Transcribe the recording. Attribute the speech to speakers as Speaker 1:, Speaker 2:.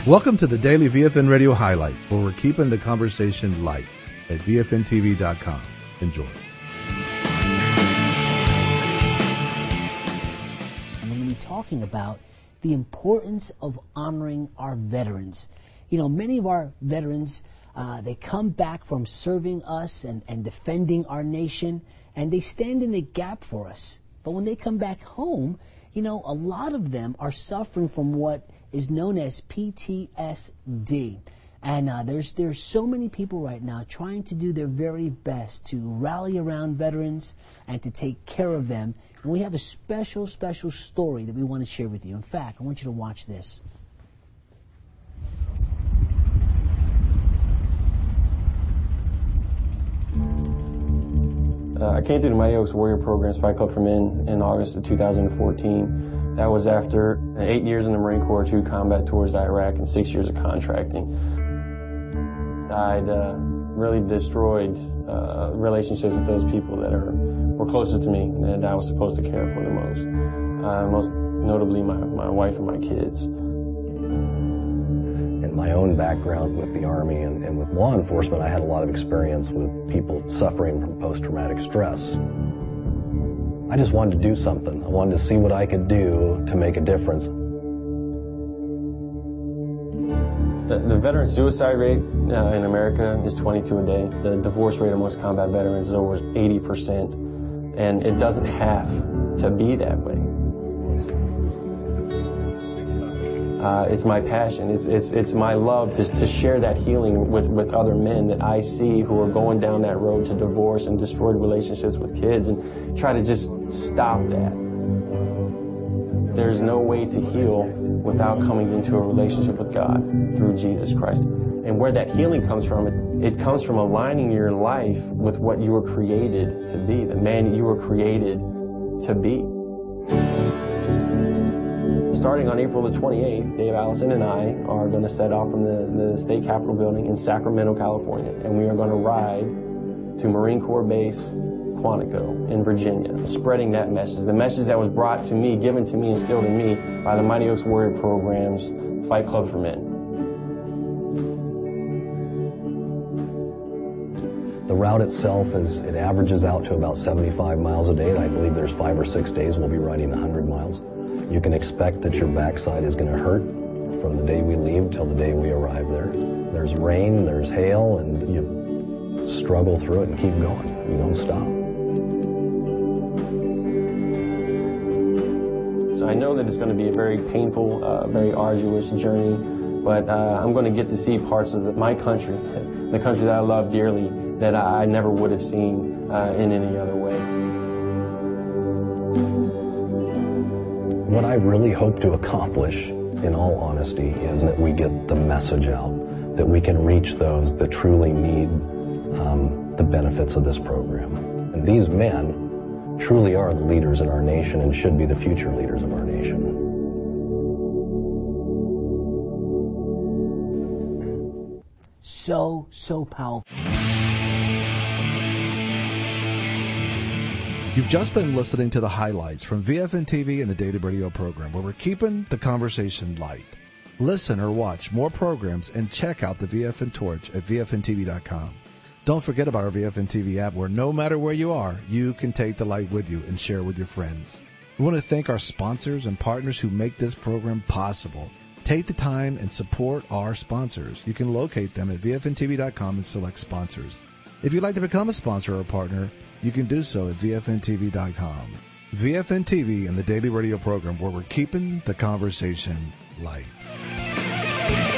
Speaker 1: Welcome to the Daily VFN Radio Highlights, where we're keeping the conversation light at VFNTV.com. Enjoy.
Speaker 2: I'm going to be talking about the importance of honoring our veterans. You know, many of our veterans, they come back from serving us and defending our nation, and they stand in the gap for us. But when they come back home, you know, a lot of them are suffering from what is known as PTSD. And there's so many people right now trying to do their very best to rally around veterans and to take care of them. And we have a special story that we want to share with you. In fact, I want you to watch this.
Speaker 3: I came through the Mighty Oaks Warrior Programs Fight Club for Men in August of 2014. That was after 8 years in the Marine Corps, 2 combat tours to Iraq, and 6 years of contracting. I'd really destroyed relationships with those people that were closest to me and I was supposed to care for the most. Most notably my wife and my kids.
Speaker 4: In my own background with the Army and with law enforcement, I had a lot of experience with people suffering from post-traumatic stress. I just wanted to do something. I wanted to see what I could do to make a difference.
Speaker 3: The veteran suicide rate in America is 22 a day. The divorce rate amongst combat veterans is over 80%, and it doesn't have to be that way. It's my passion. It's my love to share that healing with other men that I see who are going down that road to divorce and destroyed relationships with kids, and try to just stop that. There's no way to heal without coming into a relationship with God through Jesus Christ. And where that healing comes from, it comes from aligning your life with what you were created to be, the man you were created to be. Starting on April the 28th, Dave Allison and I are going to set off from the state capitol building in Sacramento, California, and we are going to ride to Marine Corps Base Quantico in Virginia, spreading that message, the message that was brought to me, given to me, instilled in me by the Mighty Oaks Warrior Programs Fight Club for Men.
Speaker 4: The route itself it averages out to about 75 miles a day. I believe there's 5 or 6 days we'll be riding 100 miles. You can expect that your backside is going to hurt from the day we leave till the day we arrive there. There's rain, there's hail, and you struggle through it and keep going. You don't stop.
Speaker 3: So I know that it's going to be a very painful, very arduous journey, but I'm going to get to see parts of my country, the country that I love dearly, that I never would have seen in any other way.
Speaker 4: What I really hope to accomplish, in all honesty, is that we get the message out, that we can reach those that truly need the benefits of this program. And these men truly are the leaders in our nation and should be the future leaders of our nation.
Speaker 2: So powerful.
Speaker 1: You've just been listening to the highlights from VFN TV and the Daily Radio program, where we're keeping the conversation light. Listen or watch more programs and check out the VFN Torch at VFNTV.com. Don't forget about our VFN TV app, where no matter where you are, you can take the light with you and share with your friends. We want to thank our sponsors and partners who make this program possible. Take the time and support our sponsors. You can locate them at VFNTV.com and select sponsors. If you'd like to become a sponsor or a partner, you can do so at VFNTV.com. VFN TV and the Daily Radio program, where we're keeping the conversation light.